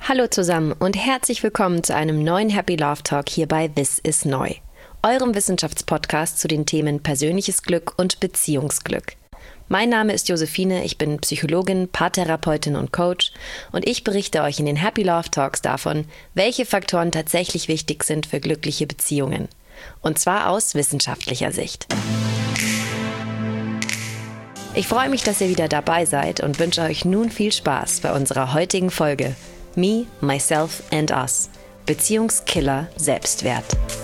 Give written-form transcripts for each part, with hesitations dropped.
Hallo zusammen und herzlich willkommen zu einem neuen Happy Love Talk hier bei This is Neu, eurem Wissenschaftspodcast zu den Themen persönliches Glück und Beziehungsglück. Mein Name ist Josephine, ich bin Psychologin, Paartherapeutin und Coach und ich berichte euch in den Happy Love Talks davon, welche Faktoren tatsächlich wichtig sind für glückliche Beziehungen. Und zwar aus wissenschaftlicher Sicht. Ich freue mich, dass ihr wieder dabei seid und wünsche euch nun viel Spaß bei unserer heutigen Folge Me, Myself and Us – Beziehungskiller Selbstwert.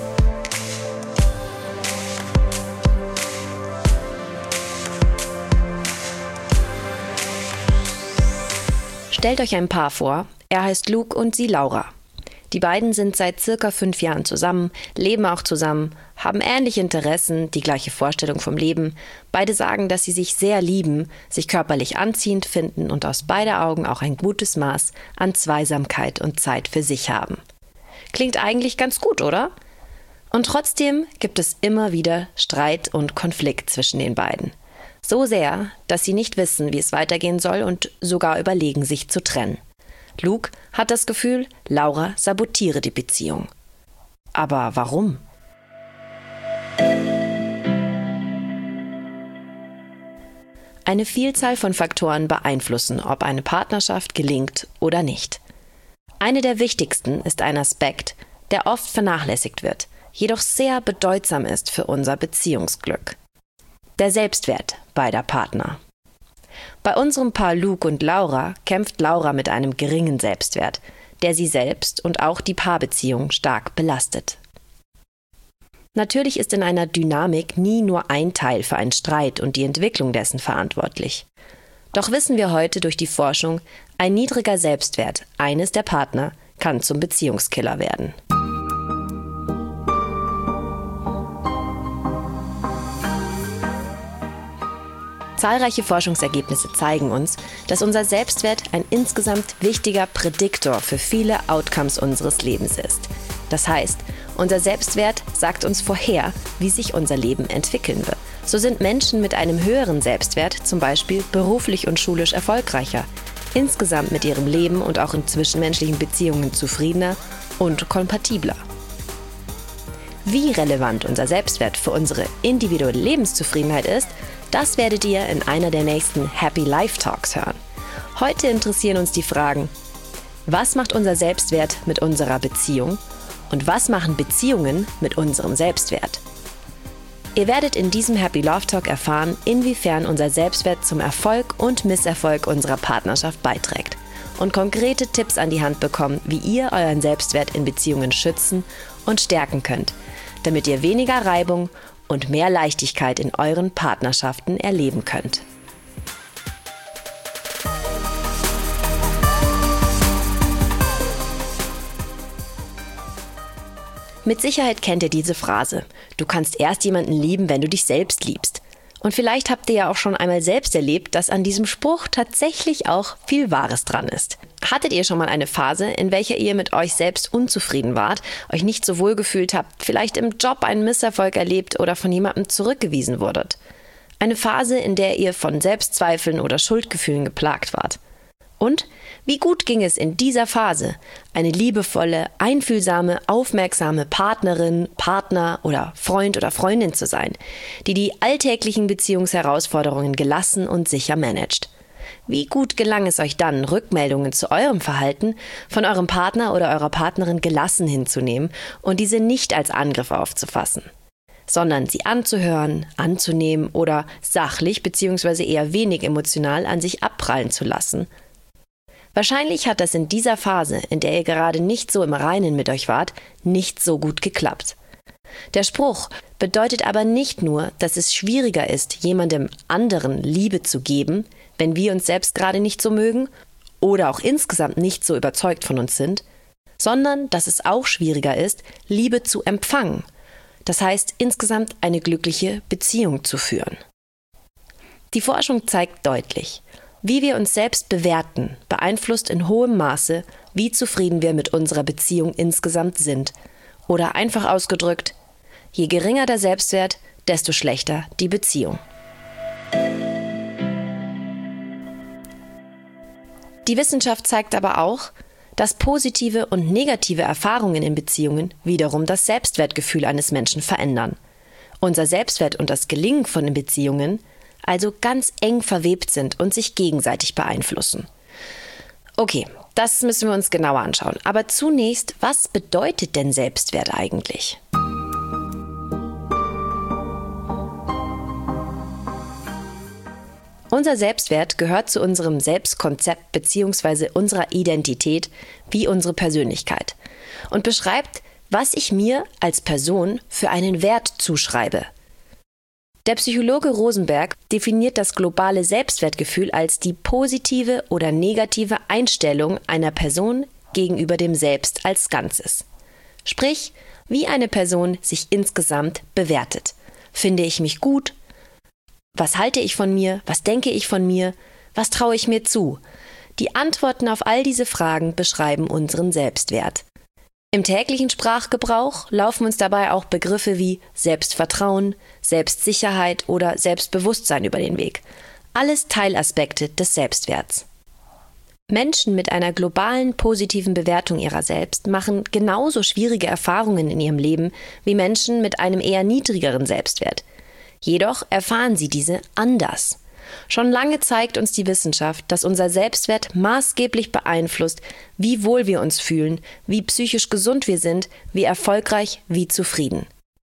Stellt euch ein Paar vor, er heißt Luke und sie Laura. Die beiden sind seit circa 5 Jahren zusammen, leben auch zusammen, haben ähnliche Interessen, die gleiche Vorstellung vom Leben. Beide sagen, dass sie sich sehr lieben, sich körperlich anziehend finden und aus beider Augen auch ein gutes Maß an Zweisamkeit und Zeit für sich haben. Klingt eigentlich ganz gut, oder? Und trotzdem gibt es immer wieder Streit und Konflikt zwischen den beiden. So sehr, dass sie nicht wissen, wie es weitergehen soll und sogar überlegen, sich zu trennen. Luke hat das Gefühl, Laura sabotiere die Beziehung. Aber warum? Eine Vielzahl von Faktoren beeinflussen, ob eine Partnerschaft gelingt oder nicht. Eine der wichtigsten ist ein Aspekt, der oft vernachlässigt wird, jedoch sehr bedeutsam ist für unser Beziehungsglück. Der Selbstwert beider Partner. Bei unserem Paar Luke und Laura kämpft Laura mit einem geringen Selbstwert, der sie selbst und auch die Paarbeziehung stark belastet. Natürlich ist in einer Dynamik nie nur ein Teil für einen Streit und die Entwicklung dessen verantwortlich. Doch wissen wir heute durch die Forschung, ein niedriger Selbstwert eines der Partner kann zum Beziehungskiller werden. Zahlreiche Forschungsergebnisse zeigen uns, dass unser Selbstwert ein insgesamt wichtiger Prädiktor für viele Outcomes unseres Lebens ist. Das heißt, unser Selbstwert sagt uns vorher, wie sich unser Leben entwickeln wird. So sind Menschen mit einem höheren Selbstwert zum Beispiel beruflich und schulisch erfolgreicher, insgesamt mit ihrem Leben und auch in zwischenmenschlichen Beziehungen zufriedener und kompatibler. Wie relevant unser Selbstwert für unsere individuelle Lebenszufriedenheit ist, das werdet ihr in einer der nächsten Happy Life Talks hören. Heute interessieren uns die Fragen: Was macht unser Selbstwert mit unserer Beziehung? Und was machen Beziehungen mit unserem Selbstwert? Ihr werdet in diesem Happy Love Talk erfahren, inwiefern unser Selbstwert zum Erfolg und Misserfolg unserer Partnerschaft beiträgt und konkrete Tipps an die Hand bekommen, wie ihr euren Selbstwert in Beziehungen schützen und stärken könnt, damit ihr weniger Reibung und mehr Leichtigkeit in euren Partnerschaften erleben könnt. Mit Sicherheit kennt ihr diese Phrase: Du kannst erst jemanden lieben, wenn du dich selbst liebst. Und vielleicht habt ihr ja auch schon einmal selbst erlebt, dass an diesem Spruch tatsächlich auch viel Wahres dran ist. Hattet ihr schon mal eine Phase, in welcher ihr mit euch selbst unzufrieden wart, euch nicht so wohl gefühlt habt, vielleicht im Job einen Misserfolg erlebt oder von jemandem zurückgewiesen wurdet? Eine Phase, in der ihr von Selbstzweifeln oder Schuldgefühlen geplagt wart. Und wie gut ging es in dieser Phase, eine liebevolle, einfühlsame, aufmerksame Partnerin, Partner oder Freund oder Freundin zu sein, die die alltäglichen Beziehungsherausforderungen gelassen und sicher managt? Wie gut gelang es euch dann, Rückmeldungen zu eurem Verhalten von eurem Partner oder eurer Partnerin gelassen hinzunehmen und diese nicht als Angriff aufzufassen, sondern sie anzuhören, anzunehmen oder sachlich bzw. eher wenig emotional an sich abprallen zu lassen? Wahrscheinlich hat das in dieser Phase, in der ihr gerade nicht so im Reinen mit euch wart, nicht so gut geklappt. Der Spruch bedeutet aber nicht nur, dass es schwieriger ist, jemandem anderen Liebe zu geben, wenn wir uns selbst gerade nicht so mögen oder auch insgesamt nicht so überzeugt von uns sind, sondern dass es auch schwieriger ist, Liebe zu empfangen. Das heißt, insgesamt eine glückliche Beziehung zu führen. Die Forschung zeigt deutlich: Wie wir uns selbst bewerten, beeinflusst in hohem Maße, wie zufrieden wir mit unserer Beziehung insgesamt sind. Oder einfach ausgedrückt: Je geringer der Selbstwert, desto schlechter die Beziehung. Die Wissenschaft zeigt aber auch, dass positive und negative Erfahrungen in Beziehungen wiederum das Selbstwertgefühl eines Menschen verändern. Unser Selbstwert und das Gelingen von den Beziehungen also ganz eng verwebt sind und sich gegenseitig beeinflussen. Okay, das müssen wir uns genauer anschauen. Aber zunächst, was bedeutet denn Selbstwert eigentlich? Unser Selbstwert gehört zu unserem Selbstkonzept bzw. unserer Identität wie unsere Persönlichkeit und beschreibt, was ich mir als Person für einen Wert zuschreibe. Der Psychologe Rosenberg definiert das globale Selbstwertgefühl als die positive oder negative Einstellung einer Person gegenüber dem Selbst als Ganzes. Sprich, wie eine Person sich insgesamt bewertet. Finde ich mich gut? Was halte ich von mir? Was denke ich von mir? Was traue ich mir zu? Die Antworten auf all diese Fragen beschreiben unseren Selbstwert. Im täglichen Sprachgebrauch laufen uns dabei auch Begriffe wie Selbstvertrauen, Selbstsicherheit oder Selbstbewusstsein über den Weg. Alles Teilaspekte des Selbstwerts. Menschen mit einer globalen positiven Bewertung ihrer selbst machen genauso schwierige Erfahrungen in ihrem Leben wie Menschen mit einem eher niedrigeren Selbstwert. Jedoch erfahren sie diese anders. Schon lange zeigt uns die Wissenschaft, dass unser Selbstwert maßgeblich beeinflusst, wie wohl wir uns fühlen, wie psychisch gesund wir sind, wie erfolgreich, wie zufrieden.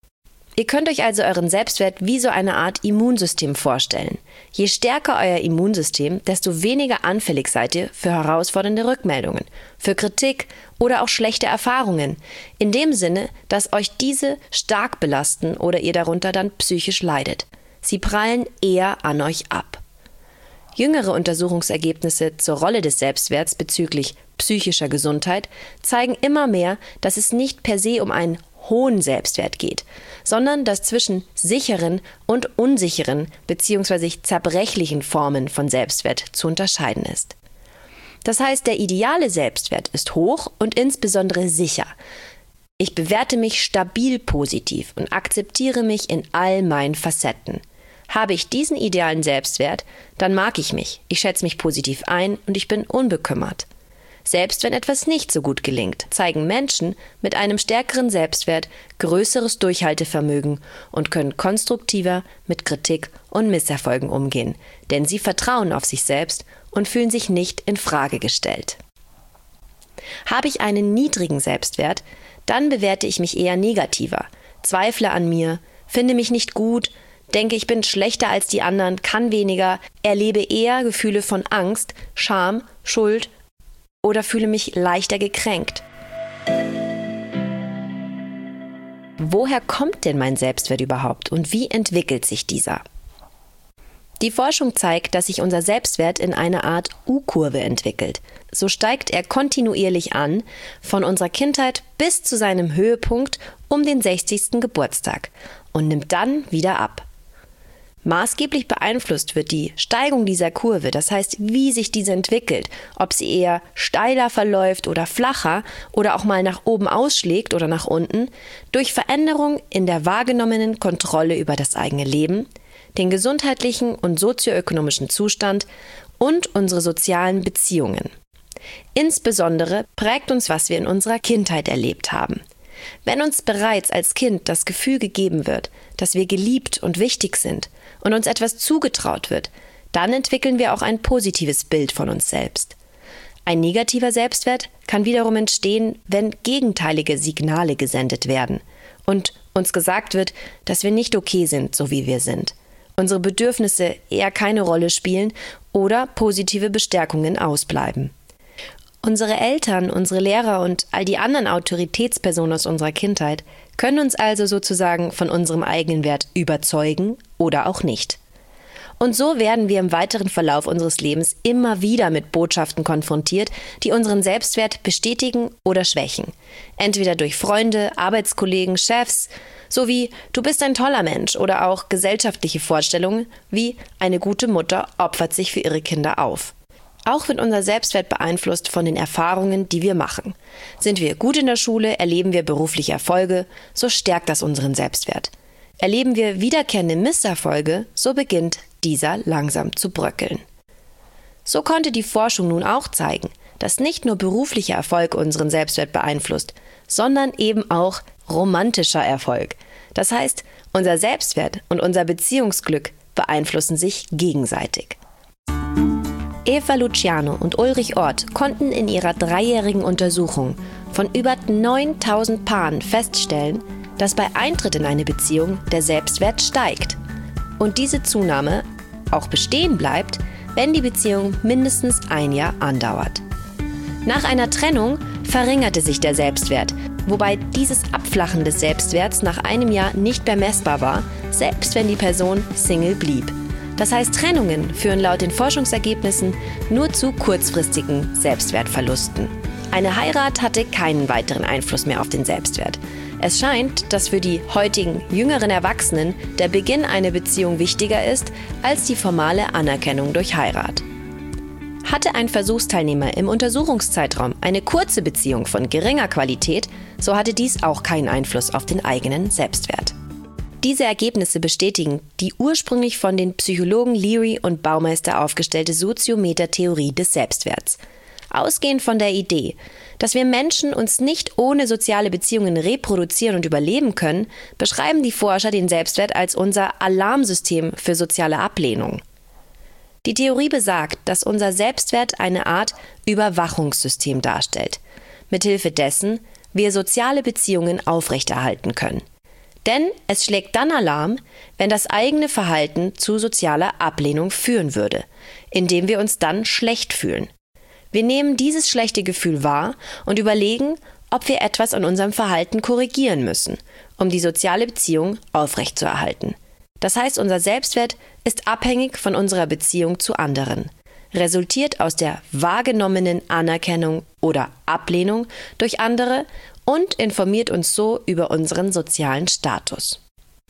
Ihr könnt euch also euren Selbstwert wie so eine Art Immunsystem vorstellen. Je stärker euer Immunsystem, desto weniger anfällig seid ihr für herausfordernde Rückmeldungen, für Kritik oder auch schlechte Erfahrungen, in dem Sinne, dass euch diese stark belasten oder ihr darunter dann psychisch leidet. Sie prallen eher an euch ab. Jüngere Untersuchungsergebnisse zur Rolle des Selbstwerts bezüglich psychischer Gesundheit zeigen immer mehr, dass es nicht per se um einen hohen Selbstwert geht, sondern dass zwischen sicheren und unsicheren bzw. zerbrechlichen Formen von Selbstwert zu unterscheiden ist. Das heißt, der ideale Selbstwert ist hoch und insbesondere sicher. Ich bewerte mich stabil positiv und akzeptiere mich in all meinen Facetten. Habe ich diesen idealen Selbstwert, dann mag ich mich, ich schätze mich positiv ein und ich bin unbekümmert. Selbst wenn etwas nicht so gut gelingt, zeigen Menschen mit einem stärkeren Selbstwert größeres Durchhaltevermögen und können konstruktiver mit Kritik und Misserfolgen umgehen, denn sie vertrauen auf sich selbst und fühlen sich nicht in Frage gestellt. Habe ich einen niedrigen Selbstwert, dann bewerte ich mich eher negativer, zweifle an mir, finde mich nicht gut, denke, ich bin schlechter als die anderen, kann weniger, erlebe eher Gefühle von Angst, Scham, Schuld oder fühle mich leichter gekränkt. Woher kommt denn mein Selbstwert überhaupt und wie entwickelt sich dieser? Die Forschung zeigt, dass sich unser Selbstwert in einer Art U-Kurve entwickelt. So steigt er kontinuierlich an, von unserer Kindheit bis zu seinem Höhepunkt um den 60. Geburtstag und nimmt dann wieder ab. Maßgeblich beeinflusst wird die Steigung dieser Kurve, das heißt, wie sich diese entwickelt, ob sie eher steiler verläuft oder flacher oder auch mal nach oben ausschlägt oder nach unten, durch Veränderung in der wahrgenommenen Kontrolle über das eigene Leben, den gesundheitlichen und sozioökonomischen Zustand und unsere sozialen Beziehungen. Insbesondere prägt uns, was wir in unserer Kindheit erlebt haben. Wenn uns bereits als Kind das Gefühl gegeben wird, dass wir geliebt und wichtig sind und uns etwas zugetraut wird, dann entwickeln wir auch ein positives Bild von uns selbst. Ein negativer Selbstwert kann wiederum entstehen, wenn gegenteilige Signale gesendet werden und uns gesagt wird, dass wir nicht okay sind, so wie wir sind, unsere Bedürfnisse eher keine Rolle spielen oder positive Bestärkungen ausbleiben. Unsere Eltern, unsere Lehrer und all die anderen Autoritätspersonen aus unserer Kindheit können uns also sozusagen von unserem eigenen Wert überzeugen oder auch nicht. Und so werden wir im weiteren Verlauf unseres Lebens immer wieder mit Botschaften konfrontiert, die unseren Selbstwert bestätigen oder schwächen. Entweder durch Freunde, Arbeitskollegen, Chefs, sowie du bist ein toller Mensch oder auch gesellschaftliche Vorstellungen wie eine gute Mutter opfert sich für ihre Kinder auf. Auch wird unser Selbstwert beeinflusst von den Erfahrungen, die wir machen. Sind wir gut in der Schule, erleben wir berufliche Erfolge, so stärkt das unseren Selbstwert. Erleben wir wiederkehrende Misserfolge, so beginnt dieser langsam zu bröckeln. So konnte die Forschung nun auch zeigen, dass nicht nur beruflicher Erfolg unseren Selbstwert beeinflusst, sondern eben auch romantischer Erfolg. Das heißt, unser Selbstwert und unser Beziehungsglück beeinflussen sich gegenseitig. Eva Luciano und Ulrich Orth konnten in ihrer 3-jährigen Untersuchung von über 9.000 Paaren feststellen, dass bei Eintritt in eine Beziehung der Selbstwert steigt und diese Zunahme auch bestehen bleibt, wenn die Beziehung mindestens 1 Jahr andauert. Nach einer Trennung verringerte sich der Selbstwert, wobei dieses Abflachen des Selbstwerts nach 1 Jahr nicht mehr messbar war, selbst wenn die Person Single blieb. Das heißt, Trennungen führen laut den Forschungsergebnissen nur zu kurzfristigen Selbstwertverlusten. Eine Heirat hatte keinen weiteren Einfluss mehr auf den Selbstwert. Es scheint, dass für die heutigen jüngeren Erwachsenen der Beginn einer Beziehung wichtiger ist als die formale Anerkennung durch Heirat. Hatte ein Versuchsteilnehmer im Untersuchungszeitraum eine kurze Beziehung von geringer Qualität, so hatte dies auch keinen Einfluss auf den eigenen Selbstwert. Diese Ergebnisse bestätigen die ursprünglich von den Psychologen Leary und Baumeister aufgestellte Soziometer-Theorie des Selbstwerts. Ausgehend von der Idee, dass wir Menschen uns nicht ohne soziale Beziehungen reproduzieren und überleben können, beschreiben die Forscher den Selbstwert als unser Alarmsystem für soziale Ablehnung. Die Theorie besagt, dass unser Selbstwert eine Art Überwachungssystem darstellt, mithilfe dessen wir soziale Beziehungen aufrechterhalten können. Denn es schlägt dann Alarm, wenn das eigene Verhalten zu sozialer Ablehnung führen würde, indem wir uns dann schlecht fühlen. Wir nehmen dieses schlechte Gefühl wahr und überlegen, ob wir etwas an unserem Verhalten korrigieren müssen, um die soziale Beziehung aufrechtzuerhalten. Das heißt, unser Selbstwert ist abhängig von unserer Beziehung zu anderen, resultiert aus der wahrgenommenen Anerkennung oder Ablehnung durch andere und informiert uns so über unseren sozialen Status.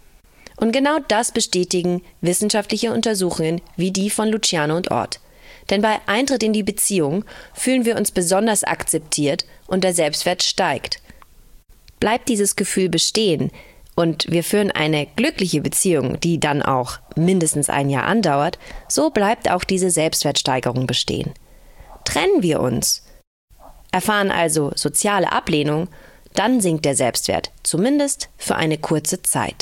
Und genau das bestätigen wissenschaftliche Untersuchungen wie die von Luciano und Orth. Denn bei Eintritt in die Beziehung fühlen wir uns besonders akzeptiert und der Selbstwert steigt. Bleibt dieses Gefühl bestehen und wir führen eine glückliche Beziehung, die dann auch mindestens 1 Jahr andauert, so bleibt auch diese Selbstwertsteigerung bestehen. Trennen wir uns, erfahren also soziale Ablehnung, dann sinkt der Selbstwert, zumindest für eine kurze Zeit.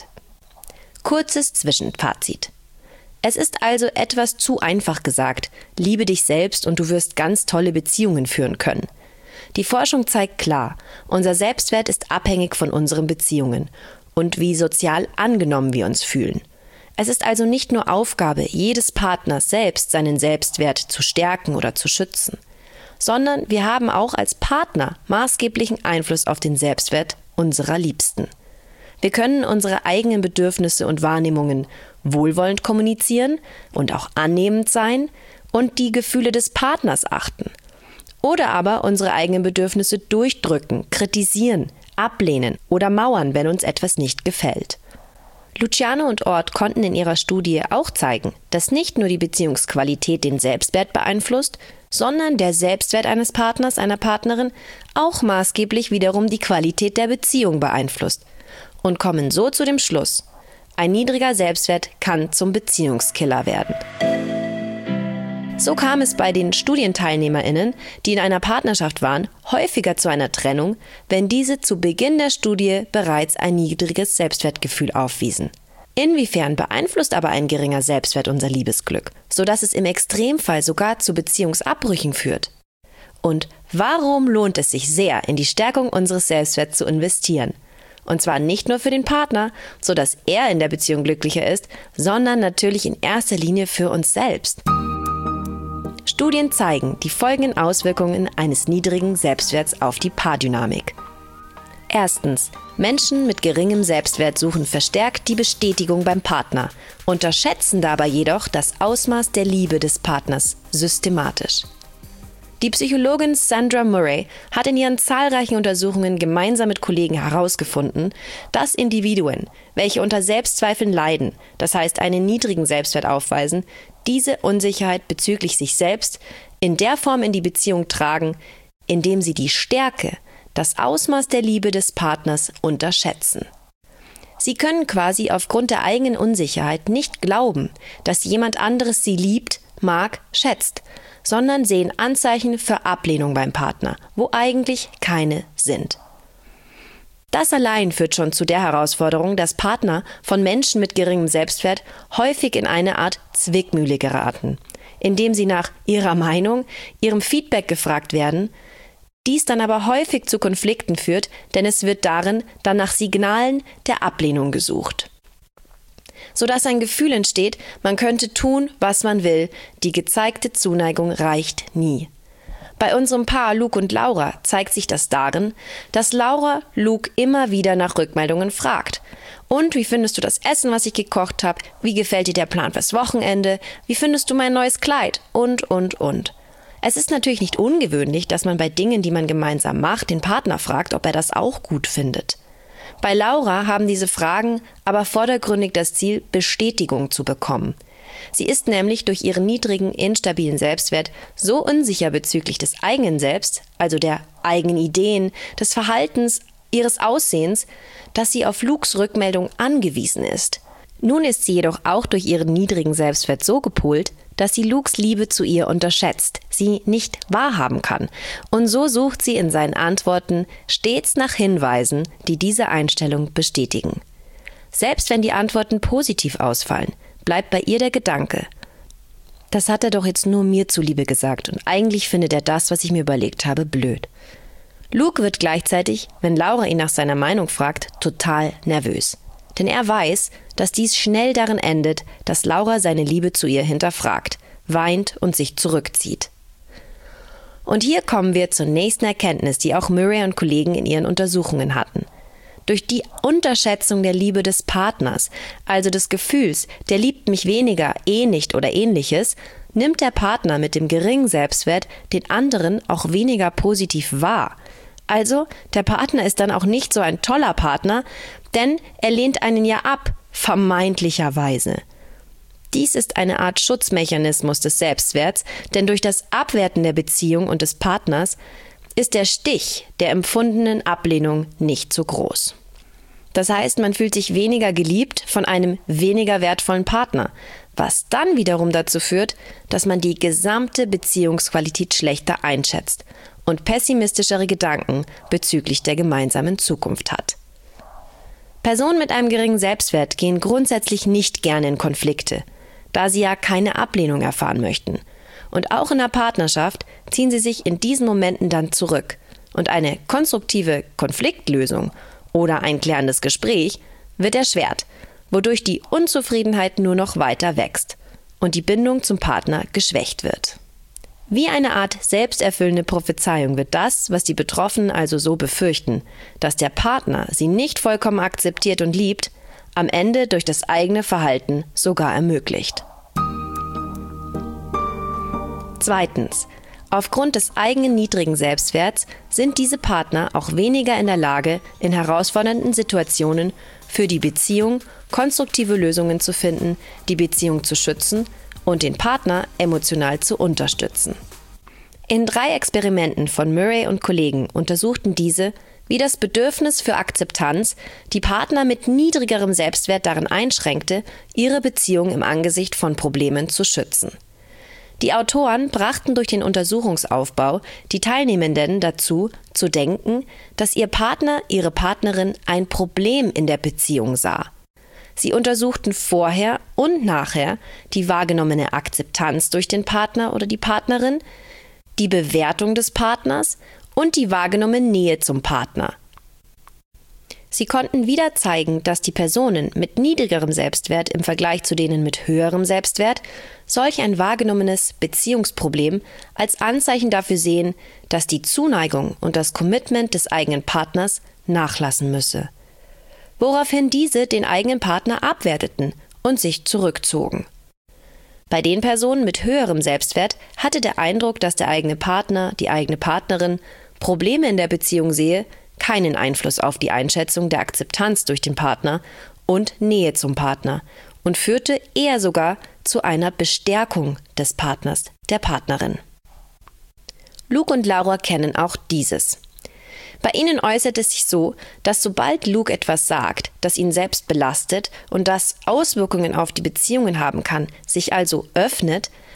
Kurzes Zwischenfazit. Es ist also etwas zu einfach gesagt, liebe dich selbst und du wirst ganz tolle Beziehungen führen können. Die Forschung zeigt klar, unser Selbstwert ist abhängig von unseren Beziehungen und wie sozial angenommen wir uns fühlen. Es ist also nicht nur Aufgabe jedes Partners selbst, seinen Selbstwert zu stärken oder zu schützen, sondern wir haben auch als Partner maßgeblichen Einfluss auf den Selbstwert unserer Liebsten. Wir können unsere eigenen Bedürfnisse und Wahrnehmungen wohlwollend kommunizieren und auch annehmend sein und die Gefühle des Partners achten. Oder aber unsere eigenen Bedürfnisse durchdrücken, kritisieren, ablehnen oder mauern, wenn uns etwas nicht gefällt. Luciano und Orth konnten in ihrer Studie auch zeigen, dass nicht nur die Beziehungsqualität den Selbstwert beeinflusst, sondern der Selbstwert eines Partners, einer Partnerin auch maßgeblich wiederum die Qualität der Beziehung beeinflusst und kommen so zu dem Schluss: Ein niedriger Selbstwert kann zum Beziehungskiller werden. So kam es bei den StudienteilnehmerInnen, die in einer Partnerschaft waren, häufiger zu einer Trennung, wenn diese zu Beginn der Studie bereits ein niedriges Selbstwertgefühl aufwiesen. Inwiefern beeinflusst aber ein geringer Selbstwert unser Liebesglück, sodass es im Extremfall sogar zu Beziehungsabbrüchen führt? Und warum lohnt es sich sehr, in die Stärkung unseres Selbstwerts zu investieren? Und zwar nicht nur für den Partner, sodass er in der Beziehung glücklicher ist, sondern natürlich in erster Linie für uns selbst. Studien zeigen die folgenden Auswirkungen eines niedrigen Selbstwerts auf die Paardynamik. Erstens: Menschen mit geringem Selbstwert suchen verstärkt die Bestätigung beim Partner, unterschätzen dabei jedoch das Ausmaß der Liebe des Partners systematisch. Die Psychologin Sandra Murray hat in ihren zahlreichen Untersuchungen gemeinsam mit Kollegen herausgefunden, dass Individuen, welche unter Selbstzweifeln leiden, das heißt einen niedrigen Selbstwert aufweisen, diese Unsicherheit bezüglich sich selbst in der Form in die Beziehung tragen, indem sie die Stärke, das Ausmaß der Liebe des Partners unterschätzen. Sie können quasi aufgrund der eigenen Unsicherheit nicht glauben, dass jemand anderes sie liebt mag, schätzt, sondern sehen Anzeichen für Ablehnung beim Partner, wo eigentlich keine sind. Das allein führt schon zu der Herausforderung, dass Partner von Menschen mit geringem Selbstwert häufig in eine Art Zwickmühle geraten, indem sie nach ihrer Meinung, ihrem Feedback gefragt werden, dies dann aber häufig zu Konflikten führt, denn es wird darin dann nach Signalen der Ablehnung gesucht. Sodass ein Gefühl entsteht, man könnte tun, was man will, die gezeigte Zuneigung reicht nie. Bei unserem Paar Luke und Laura zeigt sich das darin, dass Laura Luke immer wieder nach Rückmeldungen fragt. Und wie findest du das Essen, was ich gekocht habe? Wie gefällt dir der Plan fürs Wochenende? Wie findest du mein neues Kleid? Und. Es ist natürlich nicht ungewöhnlich, dass man bei Dingen, die man gemeinsam macht, den Partner fragt, ob er das auch gut findet. Bei Laura haben diese Fragen aber vordergründig das Ziel, Bestätigung zu bekommen. Sie ist nämlich durch ihren niedrigen, instabilen Selbstwert so unsicher bezüglich des eigenen Selbst, also der eigenen Ideen, des Verhaltens, ihres Aussehens, dass sie auf Lukes Rückmeldung angewiesen ist. Nun ist sie jedoch auch durch ihren niedrigen Selbstwert so gepolt, dass sie Lukes Liebe zu ihr unterschätzt, sie nicht wahrhaben kann. Und so sucht sie in seinen Antworten stets nach Hinweisen, die diese Einstellung bestätigen. Selbst wenn die Antworten positiv ausfallen, bleibt bei ihr der Gedanke: Das hat er doch jetzt nur mir zuliebe gesagt und eigentlich findet er das, was ich mir überlegt habe, blöd. Luke wird gleichzeitig, wenn Laura ihn nach seiner Meinung fragt, total nervös. Denn er weiß, dass dies schnell darin endet, dass Laura seine Liebe zu ihr hinterfragt, weint und sich zurückzieht. Und hier kommen wir zur nächsten Erkenntnis, die auch Murray und Kollegen in ihren Untersuchungen hatten. Durch die Unterschätzung der Liebe des Partners, also des Gefühls, der liebt mich weniger, nicht oder ähnliches, nimmt der Partner mit dem geringen Selbstwert den anderen auch weniger positiv wahr. Also, der Partner ist dann auch nicht so ein toller Partner, denn er lehnt einen ja ab, vermeintlicherweise. Dies ist eine Art Schutzmechanismus des Selbstwerts, denn durch das Abwerten der Beziehung und des Partners ist der Stich der empfundenen Ablehnung nicht so groß. Das heißt, man fühlt sich weniger geliebt von einem weniger wertvollen Partner, was dann wiederum dazu führt, dass man die gesamte Beziehungsqualität schlechter einschätzt und pessimistischere Gedanken bezüglich der gemeinsamen Zukunft hat. Personen mit einem geringen Selbstwert gehen grundsätzlich nicht gerne in Konflikte, da sie ja keine Ablehnung erfahren möchten. Und auch in der Partnerschaft ziehen sie sich in diesen Momenten dann zurück. Und eine konstruktive Konfliktlösung oder ein klärendes Gespräch wird erschwert, wodurch die Unzufriedenheit nur noch weiter wächst und die Bindung zum Partner geschwächt wird. Wie eine Art selbsterfüllende Prophezeiung wird das, was die Betroffenen also so befürchten, dass der Partner sie nicht vollkommen akzeptiert und liebt, am Ende durch das eigene Verhalten sogar ermöglicht. Zweitens. Aufgrund des eigenen niedrigen Selbstwerts sind diese Partner auch weniger in der Lage, in herausfordernden Situationen für die Beziehung konstruktive Lösungen zu finden, die Beziehung zu schützen und den Partner emotional zu unterstützen. In 3 Experimenten von Murray und Kollegen untersuchten diese, wie das Bedürfnis für Akzeptanz die Partner mit niedrigerem Selbstwert darin einschränkte, ihre Beziehung im Angesicht von Problemen zu schützen. Die Autoren brachten durch den Untersuchungsaufbau die Teilnehmenden dazu, zu denken, dass ihr Partner, ihre Partnerin ein Problem in der Beziehung sah. Sie untersuchten vorher und nachher die wahrgenommene Akzeptanz durch den Partner oder die Partnerin, die Bewertung des Partners und die wahrgenommene Nähe zum Partner. Sie konnten wieder zeigen, dass die Personen mit niedrigerem Selbstwert im Vergleich zu denen mit höherem Selbstwert solch ein wahrgenommenes Beziehungsproblem als Anzeichen dafür sehen, dass die Zuneigung und das Commitment des eigenen Partners nachlassen müsse. Woraufhin diese den eigenen Partner abwerteten und sich zurückzogen. Bei den Personen mit höherem Selbstwert hatte der Eindruck, dass der eigene Partner, die eigene Partnerin Probleme in der Beziehung sehe, keinen Einfluss auf die Einschätzung der Akzeptanz durch den Partner und Nähe zum Partner und führte eher sogar zu einer Bestärkung des Partners, der Partnerin. Luke und Laura kennen auch dieses. Bei ihnen äußert es sich so, dass sobald Luke etwas sagt, das ihn selbst belastet und das Auswirkungen auf die Beziehungen haben kann, sich also öffnet,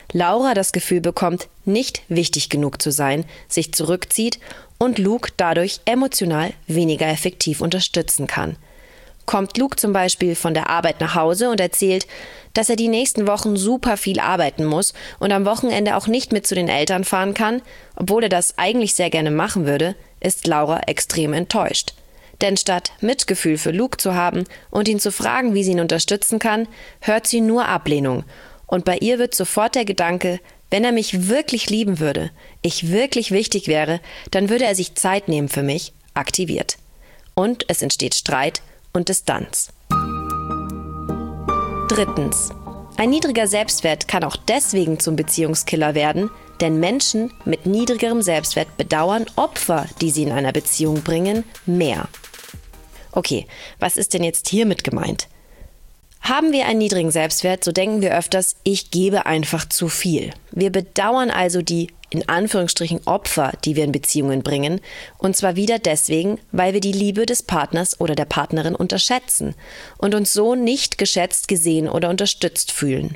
Laura das Gefühl bekommt, nicht wichtig genug zu sein, sich zurückzieht und Luke dadurch emotional weniger effektiv unterstützen kann. Kommt Luke zum Beispiel von der Arbeit nach Hause und erzählt, dass er die nächsten Wochen super viel arbeiten muss und am Wochenende auch nicht mit zu den Eltern fahren kann, obwohl er das eigentlich sehr gerne machen würde, ist Laura extrem enttäuscht. Denn statt Mitgefühl für Luke zu haben und ihn zu fragen, wie sie ihn unterstützen kann, hört sie nur Ablehnung. Und bei ihr wird sofort der Gedanke, wenn er mich wirklich lieben würde, ich wirklich wichtig wäre, dann würde er sich Zeit nehmen für mich, aktiviert. Und es entsteht Streit und Distanz. 3. Ein niedriger Selbstwert kann auch deswegen zum Beziehungskiller werden, denn Menschen mit niedrigerem Selbstwert bedauern Opfer, die sie in einer Beziehung bringen, mehr. Okay, was ist denn jetzt hiermit gemeint? Haben wir einen niedrigen Selbstwert, so denken wir öfters, ich gebe einfach zu viel. Wir bedauern also die, in Anführungsstrichen, Opfer, die wir in Beziehungen bringen, und zwar wieder deswegen, weil wir die Liebe des Partners oder der Partnerin unterschätzen und uns so nicht geschätzt, gesehen oder unterstützt fühlen.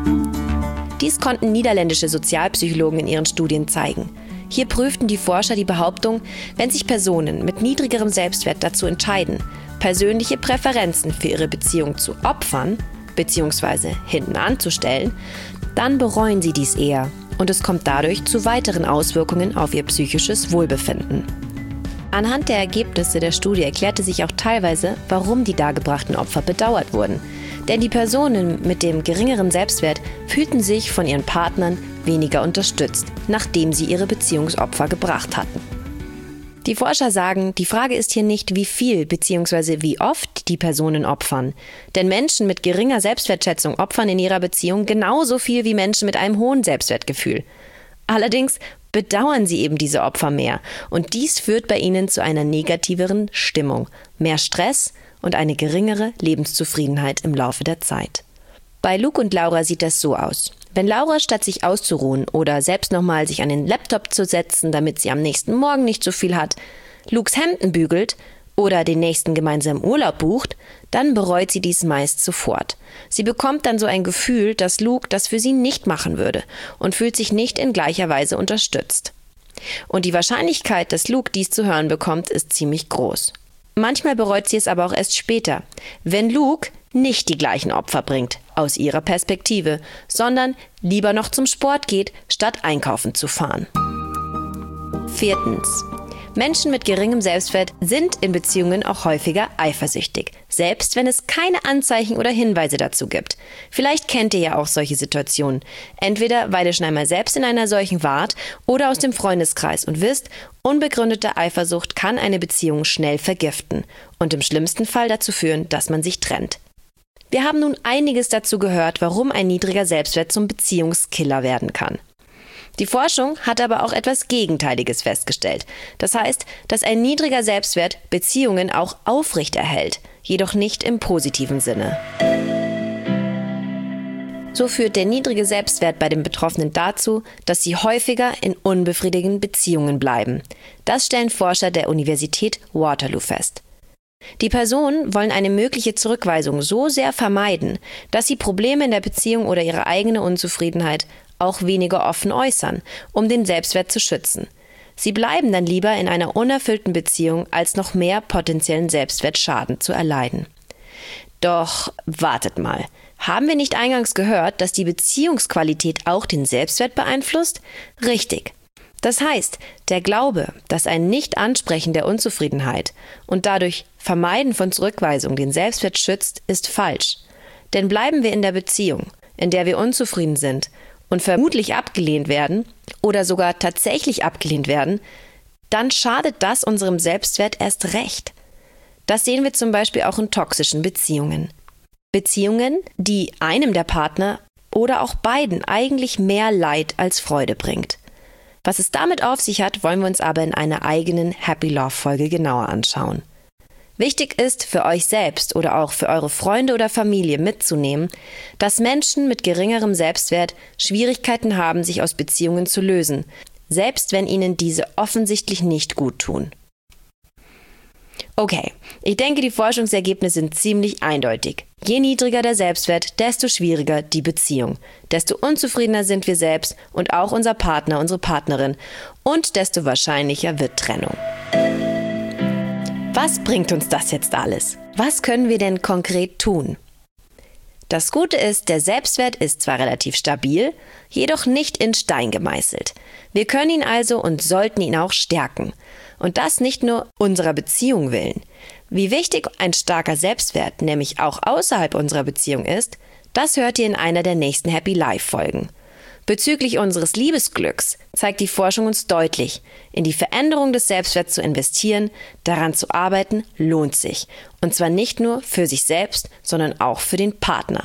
Dies konnten niederländische Sozialpsychologen in ihren Studien zeigen. Hier prüften die Forscher die Behauptung, wenn sich Personen mit niedrigerem Selbstwert dazu entscheiden, persönliche Präferenzen für ihre Beziehung zu opfern bzw. hinten anzustellen, dann bereuen sie dies eher und es kommt dadurch zu weiteren Auswirkungen auf ihr psychisches Wohlbefinden. Anhand der Ergebnisse der Studie erklärte sich auch teilweise, warum die dargebrachten Opfer bedauert wurden. Denn die Personen mit dem geringeren Selbstwert fühlten sich von ihren Partnern weniger unterstützt, nachdem sie ihre Beziehungsopfer gebracht hatten. Die Forscher sagen, die Frage ist hier nicht, wie viel bzw. wie oft die Personen opfern. Denn Menschen mit geringer Selbstwertschätzung opfern in ihrer Beziehung genauso viel wie Menschen mit einem hohen Selbstwertgefühl. Allerdings bedauern sie eben diese Opfer mehr und dies führt bei ihnen zu einer negativeren Stimmung, mehr Stress und eine geringere Lebenszufriedenheit im Laufe der Zeit. Bei Luke und Laura sieht das so aus. Wenn Laura statt sich auszuruhen oder selbst nochmal sich an den Laptop zu setzen, damit sie am nächsten Morgen nicht so viel hat, Lukes Hemden bügelt oder den nächsten gemeinsamen Urlaub bucht, dann bereut sie dies meist sofort. Sie bekommt dann so ein Gefühl, dass Luke das für sie nicht machen würde und fühlt sich nicht in gleicher Weise unterstützt. Und die Wahrscheinlichkeit, dass Luke dies zu hören bekommt, ist ziemlich groß. Manchmal bereut sie es aber auch erst später, wenn Luke nicht die gleichen Opfer bringt, aus ihrer Perspektive, sondern lieber noch zum Sport geht, statt einkaufen zu fahren. 4. Menschen mit geringem Selbstwert sind in Beziehungen auch häufiger eifersüchtig, selbst wenn es keine Anzeichen oder Hinweise dazu gibt. Vielleicht kennt ihr ja auch solche Situationen, entweder weil ihr schon einmal selbst in einer solchen wart oder aus dem Freundeskreis und wisst, unbegründete Eifersucht kann eine Beziehung schnell vergiften und im schlimmsten Fall dazu führen, dass man sich trennt. Wir haben nun einiges dazu gehört, warum ein niedriger Selbstwert zum Beziehungskiller werden kann. Die Forschung hat aber auch etwas Gegenteiliges festgestellt. Das heißt, dass ein niedriger Selbstwert Beziehungen auch aufrechterhält, jedoch nicht im positiven Sinne. So führt der niedrige Selbstwert bei den Betroffenen dazu, dass sie häufiger in unbefriedigenden Beziehungen bleiben. Das stellen Forscher der Universität Waterloo fest. Die Personen wollen eine mögliche Zurückweisung so sehr vermeiden, dass sie Probleme in der Beziehung oder ihre eigene Unzufriedenheit auch weniger offen äußern, um den Selbstwert zu schützen. Sie bleiben dann lieber in einer unerfüllten Beziehung, als noch mehr potenziellen Selbstwertschaden zu erleiden. Doch wartet mal, haben wir nicht eingangs gehört, dass die Beziehungsqualität auch den Selbstwert beeinflusst? Richtig. Das heißt, der Glaube, dass ein Nicht-Ansprechen der Unzufriedenheit und dadurch Vermeiden von Zurückweisung den Selbstwert schützt, ist falsch. Denn bleiben wir in der Beziehung, in der wir unzufrieden sind und vermutlich abgelehnt werden oder sogar tatsächlich abgelehnt werden, dann schadet das unserem Selbstwert erst recht. Das sehen wir zum Beispiel auch in toxischen Beziehungen. Beziehungen, die einem der Partner oder auch beiden eigentlich mehr Leid als Freude bringt. Was es damit auf sich hat, wollen wir uns aber in einer eigenen Happy Love Folge genauer anschauen. Wichtig ist für euch selbst oder auch für eure Freunde oder Familie mitzunehmen, dass Menschen mit geringerem Selbstwert Schwierigkeiten haben, sich aus Beziehungen zu lösen, selbst wenn ihnen diese offensichtlich nicht gut tun. Okay, Ich denke, die Forschungsergebnisse sind ziemlich eindeutig. Je niedriger der Selbstwert, desto schwieriger die Beziehung. Desto unzufriedener sind wir selbst und auch unser Partner, unsere Partnerin. Und desto wahrscheinlicher wird Trennung. Was bringt uns das jetzt alles? Was können wir denn konkret tun? Das Gute ist, der Selbstwert ist zwar relativ stabil, jedoch nicht in Stein gemeißelt. Wir können ihn also und sollten ihn auch stärken. Und das nicht nur unserer Beziehung willen. Wie wichtig ein starker Selbstwert nämlich auch außerhalb unserer Beziehung ist, das hört ihr in einer der nächsten Happy Life Folgen. Bezüglich unseres Liebesglücks zeigt die Forschung uns deutlich, in die Veränderung des Selbstwerts zu investieren, daran zu arbeiten, lohnt sich. Und zwar nicht nur für sich selbst, sondern auch für den Partner.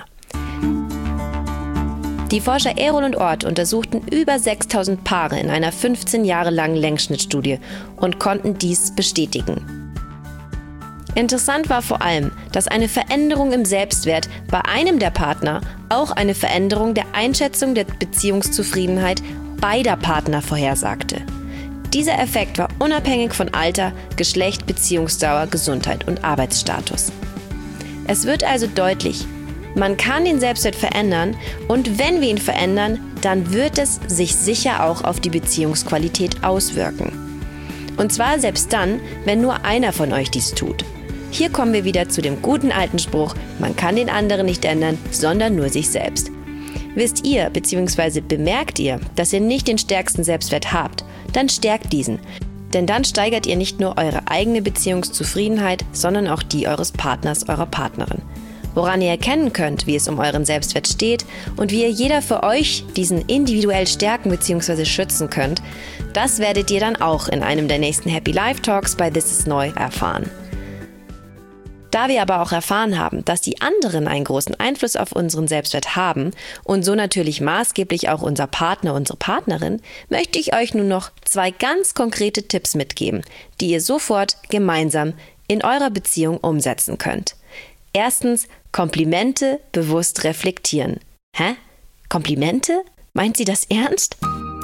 Die Forscher Erol und Ort untersuchten über 6000 Paare in einer 15 Jahre langen Längsschnittstudie und konnten dies bestätigen. Interessant war vor allem, dass eine Veränderung im Selbstwert bei einem der Partner auch eine Veränderung der Einschätzung der Beziehungszufriedenheit beider Partner vorhersagte. Dieser Effekt war unabhängig von Alter, Geschlecht, Beziehungsdauer, Gesundheit und Arbeitsstatus. Es wird also deutlich, man kann den Selbstwert verändern und wenn wir ihn verändern, dann wird es sich sicher auch auf die Beziehungsqualität auswirken. Und zwar selbst dann, wenn nur einer von euch dies tut. Hier kommen wir wieder zu dem guten alten Spruch, man kann den anderen nicht ändern, sondern nur sich selbst. Wisst ihr bzw. bemerkt ihr, dass ihr nicht den stärksten Selbstwert habt, dann stärkt diesen. Denn dann steigert ihr nicht nur eure eigene Beziehungszufriedenheit, sondern auch die eures Partners, eurer Partnerin. Woran ihr erkennen könnt, wie es um euren Selbstwert steht und wie ihr jeder für euch diesen individuell stärken bzw. schützen könnt, das werdet ihr dann auch in einem der nächsten Happy Life Talks bei This is Neu erfahren. Da wir aber auch erfahren haben, dass die anderen einen großen Einfluss auf unseren Selbstwert haben und so natürlich maßgeblich auch unser Partner, unsere Partnerin, möchte ich euch nun noch 2 ganz konkrete Tipps mitgeben, die ihr sofort gemeinsam in eurer Beziehung umsetzen könnt. Erstens, Komplimente bewusst reflektieren. Hä? Komplimente? Meint sie das ernst?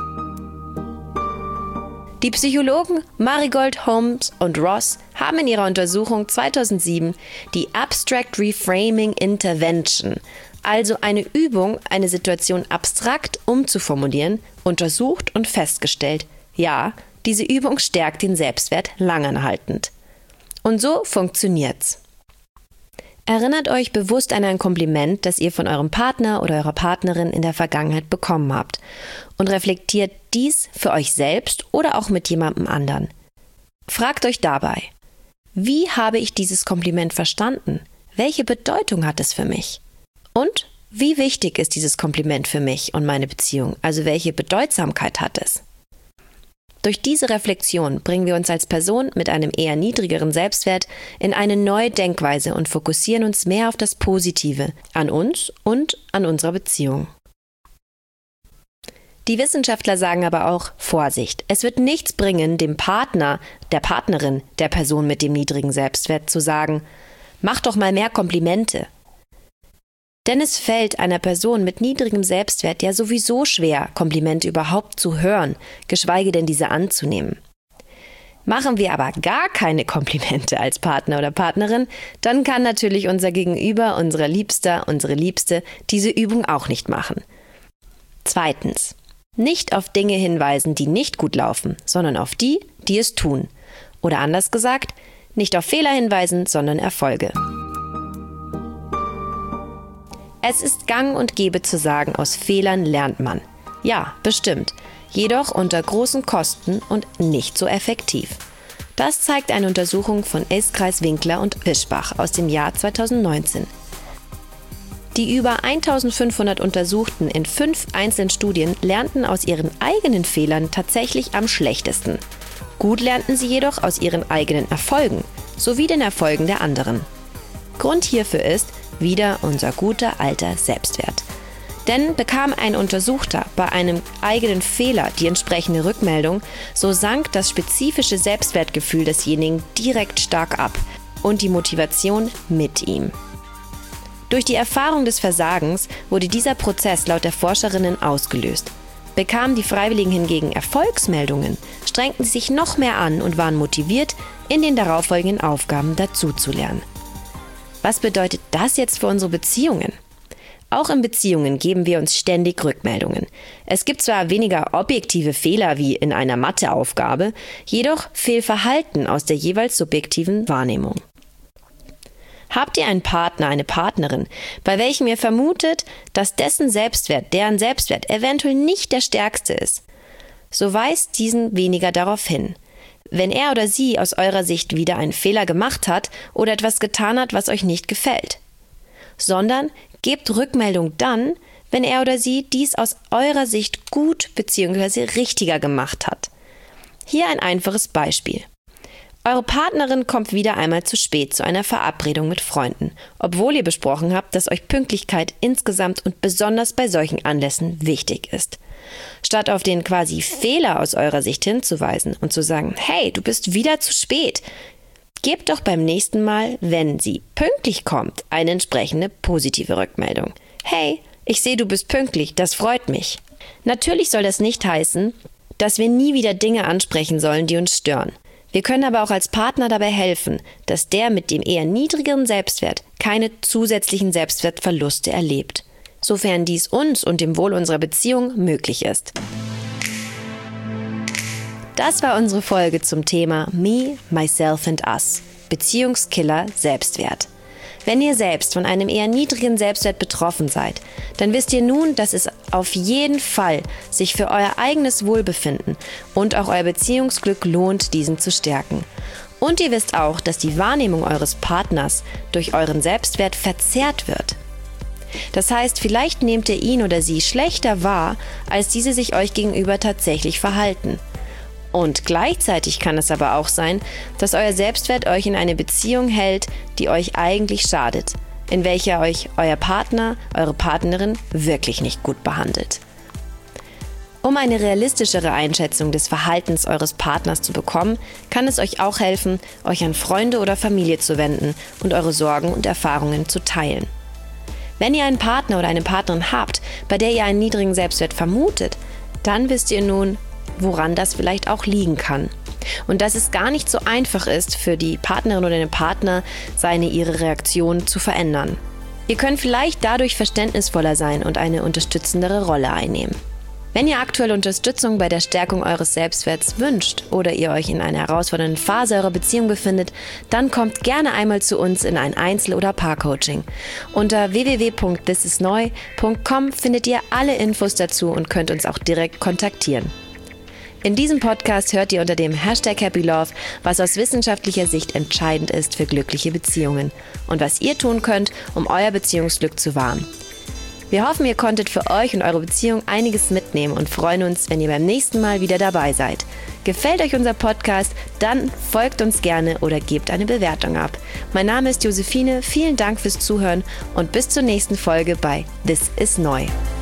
Die Psychologen Marigold, Holmes und Ross haben in ihrer Untersuchung 2007 die Abstract Reframing Intervention, also eine Übung, eine Situation abstrakt umzuformulieren, untersucht und festgestellt, ja, diese Übung stärkt den Selbstwert langanhaltend. Und so funktioniert's. Erinnert euch bewusst an ein Kompliment, das ihr von eurem Partner oder eurer Partnerin in der Vergangenheit bekommen habt und reflektiert dies für euch selbst oder auch mit jemandem anderen. Fragt euch dabei, wie habe ich dieses Kompliment verstanden? Welche Bedeutung hat es für mich? Und wie wichtig ist dieses Kompliment für mich und meine Beziehung? Also welche Bedeutsamkeit hat es? Durch diese Reflexion bringen wir uns als Person mit einem eher niedrigeren Selbstwert in eine neue Denkweise und fokussieren uns mehr auf das Positive an uns und an unserer Beziehung. Die Wissenschaftler sagen aber auch, Vorsicht, es wird nichts bringen, dem Partner, der Partnerin, der Person mit dem niedrigen Selbstwert zu sagen, mach doch mal mehr Komplimente. Denn es fällt einer Person mit niedrigem Selbstwert ja sowieso schwer, Komplimente überhaupt zu hören, geschweige denn diese anzunehmen. Machen wir aber gar keine Komplimente als Partner oder Partnerin, dann kann natürlich unser Gegenüber, unser Liebster, unsere Liebste diese Übung auch nicht machen. Zweitens, nicht auf Dinge hinweisen, die nicht gut laufen, sondern auf die, die es tun. Oder anders gesagt, nicht auf Fehler hinweisen, sondern Erfolge. Es ist gang und gäbe zu sagen, aus Fehlern lernt man. Ja, bestimmt. Jedoch unter großen Kosten und nicht so effektiv. Das zeigt eine Untersuchung von Eskreis, Winkler und Wischbach aus dem Jahr 2019. Die über 1500 Untersuchten in 5 einzelnen Studien lernten aus ihren eigenen Fehlern tatsächlich am schlechtesten. Gut lernten sie jedoch aus ihren eigenen Erfolgen sowie den Erfolgen der anderen. Grund hierfür ist wieder unser guter alter Selbstwert. Denn bekam ein Untersuchter bei einem eigenen Fehler die entsprechende Rückmeldung, so sank das spezifische Selbstwertgefühl desjenigen direkt stark ab und die Motivation mit ihm. Durch die Erfahrung des Versagens wurde dieser Prozess laut der Forscherinnen ausgelöst. Bekamen die Freiwilligen hingegen Erfolgsmeldungen, strengten sie sich noch mehr an und waren motiviert, in den darauffolgenden Aufgaben dazuzulernen. Was bedeutet das jetzt für unsere Beziehungen? Auch in Beziehungen geben wir uns ständig Rückmeldungen. Es gibt zwar weniger objektive Fehler wie in einer Matheaufgabe, jedoch Fehlverhalten aus der jeweils subjektiven Wahrnehmung. Habt ihr einen Partner, eine Partnerin, bei welchem ihr vermutet, dass deren Selbstwert eventuell nicht der stärkste ist, so weist diesen weniger darauf hin. Wenn er oder sie aus eurer Sicht wieder einen Fehler gemacht hat oder etwas getan hat, was euch nicht gefällt. Sondern gebt Rückmeldung dann, wenn er oder sie dies aus eurer Sicht gut bzw. richtiger gemacht hat. Hier ein einfaches Beispiel. Eure Partnerin kommt wieder einmal zu spät zu einer Verabredung mit Freunden, obwohl ihr besprochen habt, dass euch Pünktlichkeit insgesamt und besonders bei solchen Anlässen wichtig ist. Statt auf den quasi Fehler aus eurer Sicht hinzuweisen und zu sagen, hey, du bist wieder zu spät, gebt doch beim nächsten Mal, wenn sie pünktlich kommt, eine entsprechende positive Rückmeldung. Hey, ich sehe, du bist pünktlich, das freut mich. Natürlich soll das nicht heißen, dass wir nie wieder Dinge ansprechen sollen, die uns stören. Wir können aber auch als Partner dabei helfen, dass der mit dem eher niedrigeren Selbstwert keine zusätzlichen Selbstwertverluste erlebt, sofern dies uns und dem Wohl unserer Beziehung möglich ist. Das war unsere Folge zum Thema Me, Myself and Us, Beziehungskiller Selbstwert. Wenn ihr selbst von einem eher niedrigen Selbstwert betroffen seid, dann wisst ihr nun, dass es auf jeden Fall sich für euer eigenes Wohlbefinden und auch euer Beziehungsglück lohnt, diesen zu stärken. Und ihr wisst auch, dass die Wahrnehmung eures Partners durch euren Selbstwert verzerrt wird. Das heißt, vielleicht nehmt ihr ihn oder sie schlechter wahr, als diese sich euch gegenüber tatsächlich verhalten. Und gleichzeitig kann es aber auch sein, dass euer Selbstwert euch in eine Beziehung hält, die euch eigentlich schadet, in welcher euch euer Partner, eure Partnerin wirklich nicht gut behandelt. Um eine realistischere Einschätzung des Verhaltens eures Partners zu bekommen, kann es euch auch helfen, euch an Freunde oder Familie zu wenden und eure Sorgen und Erfahrungen zu teilen. Wenn ihr einen Partner oder eine Partnerin habt, bei der ihr einen niedrigen Selbstwert vermutet, dann wisst ihr nun, woran das vielleicht auch liegen kann. Und dass es gar nicht so einfach ist, für die Partnerin oder den Partner ihre Reaktion zu verändern. Ihr könnt vielleicht dadurch verständnisvoller sein und eine unterstützendere Rolle einnehmen. Wenn ihr aktuell Unterstützung bei der Stärkung eures Selbstwerts wünscht oder ihr euch in einer herausfordernden Phase eurer Beziehung befindet, dann kommt gerne einmal zu uns in ein Einzel- oder Paarcoaching. Unter www.thisisneu.com findet ihr alle Infos dazu und könnt uns auch direkt kontaktieren. In diesem Podcast hört ihr unter dem #HappyLove, was aus wissenschaftlicher Sicht entscheidend ist für glückliche Beziehungen und was ihr tun könnt, um euer Beziehungsglück zu wahren. Wir hoffen, ihr konntet für euch und eure Beziehung einiges mitnehmen und freuen uns, wenn ihr beim nächsten Mal wieder dabei seid. Gefällt euch unser Podcast? Dann folgt uns gerne oder gebt eine Bewertung ab. Mein Name ist Josephine, vielen Dank fürs Zuhören und bis zur nächsten Folge bei This is Neu.